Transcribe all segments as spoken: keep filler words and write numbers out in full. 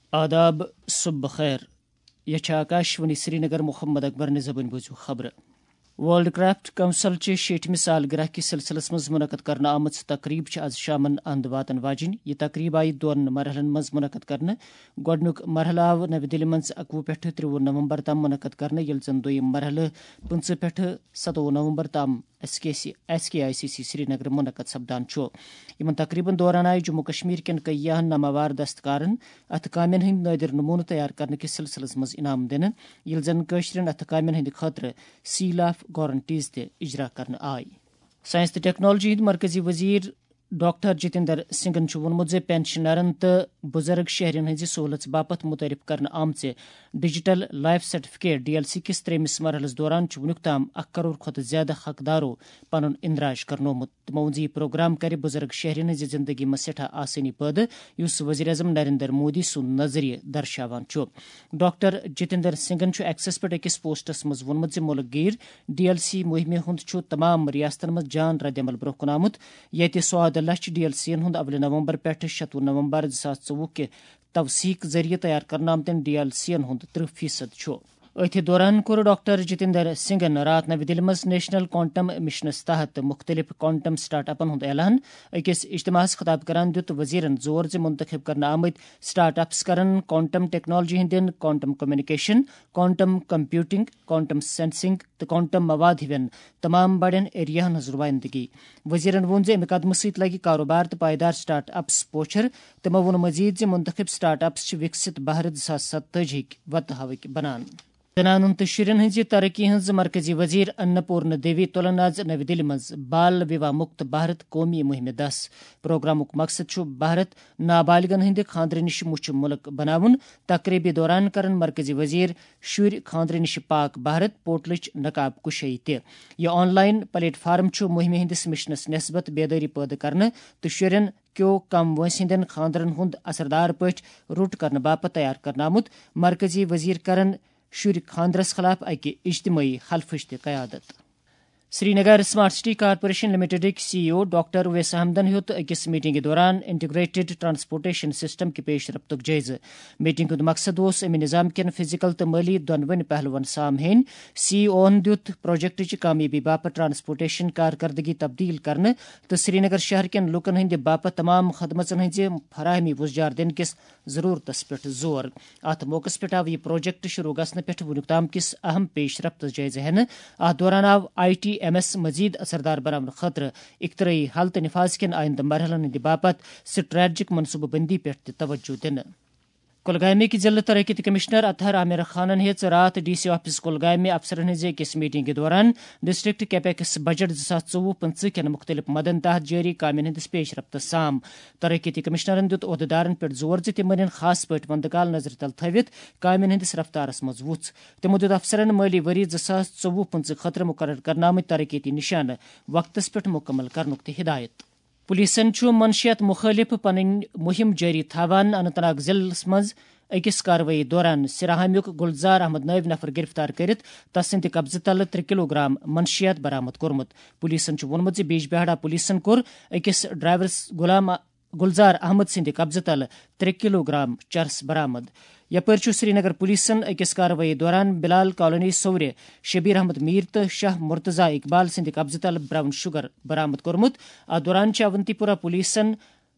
آداب، صبح خیر. یہ آکاشوانی سری نگر. محمد اکبر نے زبان بوزو خبر. ورلڈ کرافٹ کونسل چہ شیٹھمہ سالگرہ کس سلسلس مز منعقد کرنے آمت تقریب آز شامن اند واتن واجن. یہ تقریب آئی دون مرحلن مز منعقد کرنے. گوڈنک مرحلہ آو نو دہلی مز اکوہ پہ تروہ نومبر تام منعقد کرنے، یل زن دویم مرحلہ پنچہ پہ ستوہ نومبر تام ایس کے سی ایس کے آئی سی سی سری نگر منعقد سپدان چھ. ان تقریبن دوران آئی جموں کشمیر کن کئیہن نامآوار دستکارن اتھ کامین ہند نادر نمونہ تیار کرنے کس سلسلس مز انعام دن، یل زن کشرین اتھ کامین ہند خاطر سیل آف گارنٹیز تہ اجرا کرنے آئی. سائنس تہ ٹیکنالوجی ہند مرکزی وزیر ڈاکٹر جتیندر سنگھن وونمت زِ پینشنرن تو بزرگ شہرین ہز سہولت باپت متعارف کرنے آمژ digital life certificate D L C کس تریمس مرحلس دوران ونیک تام اکھ کروڑ کھت زیادہ حقدارو پن اندراج کرنومت. تمو وون یہ پروگرام کر بزرگ شہرین ہز زندگی مز سٹھا آسانی پید، یس وزیر اعظم نریندر مودی سند نظریہ درشاوان چھ. ڈاکٹر جتیندر سنگھن ایکسس پہ اکس پوسٹس مز وونمت زِ ملک گیر ڈی ایل سی مہمہ ہند تمام ریاستن مز جان رد عمل برہ کن آمت، یت سواد لچھ ڈی ایل سی ین ہند اول نومبر پہ شتوہ نومبر زاس ژوہ کہ توثیق ذریعہ تیار کرنے آمتن ڈی ایل سی ین ہند ترہ فیصد چھ. اتھ دوران کور ڈاکٹر جتیندر سنگھن رات نو دہلی مز نیشنل کوانٹم مشنس تحت مختلف کوانٹم سٹارٹ اپن ہند اعلان. اکس اجتماعس خطاب کران دت وزیرن زور زِ منتخب کرنے آمت سٹارٹ اپس کرن کوانٹم ٹیکنالوجی ہندین quantum communication, quantum computing, quantum sensing تو کوانٹم مواد ہن تمام بڑین ایریاہن ہز نمائندگی. وزیرن وون زِ امہ قدمہ ست لگہ کاروبار تو پائیدار سٹارٹ اپس پوچھر. تمو وون مزید زِ منتخب سٹارٹ اپس وکست بھارت زٕ ساس ستتٲجی وتہ ہاوک بنان. زنانن تو شرین ہز ترقی ہز مرکزی وزیر انپورن دیوی تلن آز نو دہلی مز بال وواہ مکت بھارت قومی مہم دس. پروگرامک مقصد چھ بھارت نابالغن ہند خاندر نش مچھ ملک بناون. تقریبی دوران کرن مرکزی وزیر شر خاندر نش پاک بھارت پورٹلچ نقاب کشائی تہ. یہ آن لائن پلیٹ فارم چھ مہم ہندس مشنس نسبت بیداری پید کرنے تو شرین کیو کم وٲنٛسہِ ہندین خاندرن ہند اثردار پٲٹھۍ رُٹ کرنے باپت تیار کرنہٕ آمت. مرکزی وزیر کرن شر خاندرس خلاف اکہ اجتماعی حلفٕچ تہ قیادت. Srinagar smart city corporation لمیٹڈک C E O doctor Owais احمدن ہیوت اکس میٹنگ دوران انٹیگریٹڈ ٹرانسپورٹیشن سسٹم کہ پیش رفتک جائزہ. میٹنگ ہند مقصد اس امہ نظام کن فزیکل تو مالی دونونی پہلوان سام ہین. سی ای او دت پروجیکٹچ کامیابی باپت ٹرانسپورٹیشن کارکردگی تبدیل کرنے تو سری نگر شہر کن لوکن ہند باپت تمام خدمتن ہز فراہمی وزجار دن کس ضرورتس پہ زور. ات موقع پہ آو یہ پروجیکٹ شروع گھنہ پہ ونیک تام کس اہم پیش رفت جائزہ ہینہ. ات دوران آو آئی ٹی ایم ایس مزید اثردار بنانے خاطر اختراعی حل تو نفاذ کن آئندہ مرحلن ہند باپت سٹریٹجک منصوبہ بندی پہ توجہ دن. کولگامک ضلع ترقی کمشنر اطہر عامر خانن ہیژ رات ڈی سی آفس کولگامہ افسرن ہز أکس میٹنگ دوران ڈسٹرکٹ کیپیکس بجٹ زٕ ساس ژوٚوُہ پٕنٛژٕہ کٮ۪ن مختلف مدن تحت جاری کامین ہندس پیش رفت سام. ترقیتی کمشنرن دت عہدیدارن پہ زور زِ تم ون خاص پٲٹھۍ وندٕ کال نظر تل تھٲوِتھ کامین ہندس رفتارس منٛز وُژھ. تمو دت افسرن مٲلی ؤری زٕ ساس ژوٚوُہ پٕنٛژٕہ خٲطرٕ مقرر کرنہٕ آمٕتۍ ترقیتی نشانہٕ وقتس پٮ۪ٹھ مکمل کرنُک تہِ ہدایت. پولیسن چھُ منشیات مخٲلف پنٕنۍ مہم جاری تھاوان. اننت ناگ ضلعس منٛز أکس کاروٲیی دوران سراہامک گلزار احمد نٲوۍ نفر گرفتار کٔرِتھ تس سٕنٛدِ قبضہٕ تلہٕ ترٛےٚ کلوٗ گرام منشیات برآمد کوٚرمُت. پولیسن چھُ ووٚنمُت زِ بیجبہاڑا پولیسن کوٚر أکس ڈرائیورس غلام گلزار احمد سٕنٛدِ قبضہٕ تلہٕ ترٛےٚ کلوٗ گرام چرس برآمد. یپٲرۍ چھُ سری نگر پولیسن أکس کاروٲیی دوران بلال کالونی صورِ شبیر احمد میٖر تہٕ شاہ مرتضیٰ اقبال سٕنٛدِ قبضہٕ تلہٕ براؤن شُگر برآمد کوٚرمُت. اتھ دوران چھِ اونتی پورہ پولیسن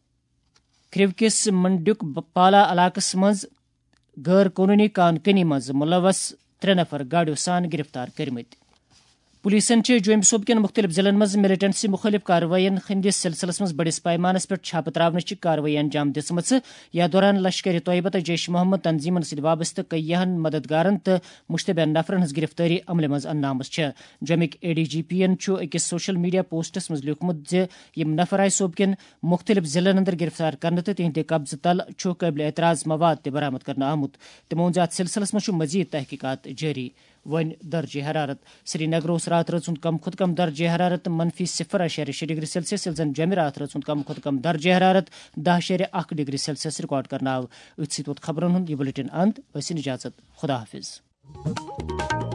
کھرٛیوکِس منڈیُک پالا علاقس منٛز غٲر قونوٗنی کان کنی منٛز ملوث ترٛےٚ نفر گاڑیو سان گرفتار کٔرمٕتۍ. پولیسن چھِ جوٚمہِ صوبہٕ کٮ۪ن مختلف ضلعن منٛز ملیٹنسی مخٲلف کاروٲیین ہندس سلسلس منٛز بٔڑس پیمانس پٮ۪ٹھ چھاپہٕ تراونٕچ کاروٲیی انجام دِژمٕژ. یتھ دوران لشکر طیبہ تہٕ جیش محمد تنظیمن سۭتۍ وابستہٕ کئیہن مددگارن تہٕ مشتبہ نفرن ہٕنٛز گرفتٲری عملہِ منٛز اننہٕ آمٕژ چھےٚ. جوٚمِکۍ اے ڈی جی پی ین چھُ أکِس سوشل میڈیا پوسٹس منٛز لیوٗکھمُت زِ یِم نفر آیہِ صوبہٕ کٮ۪ن مختلف ضلعن اندر گرفتار کرنہٕ تہٕ تِہنٛدِ قبضہٕ تل چھُ قٲبلِ اعتراض مواد تہِ برآمد کرنہٕ آمُت. تِمو ووٚن زِ اتھ سلسلس منٛز چھُ مزید تحقیقات جٲری. وۄنۍ درجہ حرارت سری نگر اوس رات رٲژ ہُنٛد کم کھۄتہٕ کم درجہ حرارت منفی صفر اشاریہ شےٚ ڈگری سیلسیس ییٚلہِ زن جمہِ رات رٲژ ہُنٛد کم کھۄتہٕ کم درجہ حرارت دہ اشاریہ اکھ ڈگری سیلسیس رِکارڈ کرنہٕ آو. أتھۍ سۭتۍ ووت خبرن ہُنٛد یہِ بُلٹن انت. ٲسِن اجازت. خدا حافظ.